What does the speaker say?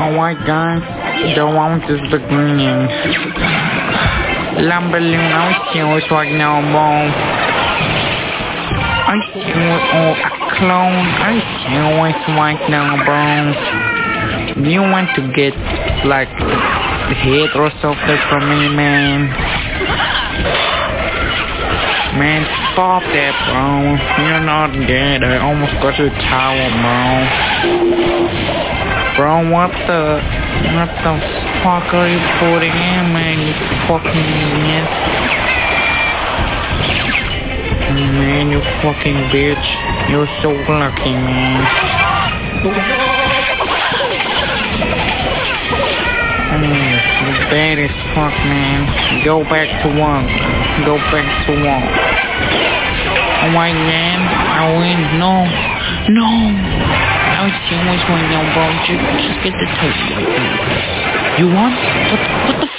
Alright guys, the round is beginning. Lamberlin, I see what's right now, bro. I see what's a clone. I see what's right now, bro. Do you want to get like the hate or something from me, man? Man, stop that, bro. You're not dead. I almost got to the tower, bro. Bro, what the fuck are you putting in, man? You fucking idiot. Man, you fucking bitch. You're so lucky, man. You're bad as fuck, man. Go back to work. Go back to work. Oh my god, I win. No. I see what's going on, bro. Just get the toast. You want? What the